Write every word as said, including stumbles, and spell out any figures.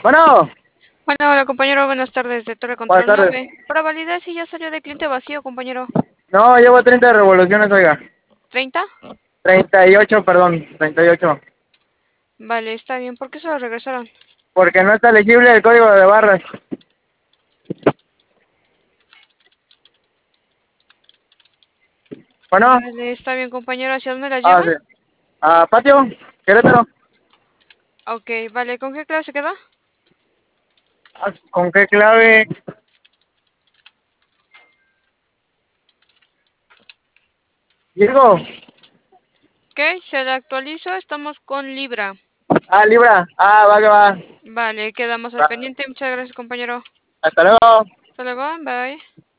Bueno, Bueno, hola compañero, buenas tardes de Torre buenas Control tardes. nueve. Para validar si ya salió de cliente vacío, compañero. No, llevo treinta revoluciones, oiga. ¿Treinta? Treinta y ocho, perdón, treinta y ocho. Vale, está bien. ¿Por qué se lo regresaron? Porque no está legible el código de barras. Bueno, Vale, está bien, compañero. ¿Hacia dónde las ah, llevan? sí. Ah, patio, Querétaro. Ok, vale. ¿Con qué clase queda? Ah, ¿con qué clave? Diego. Ok, se le actualizó. Estamos con Libra. Ah, Libra. Ah, va que va. Vale, quedamos al Va. pendiente. Muchas gracias, compañero. Hasta luego. Hasta luego. Bye.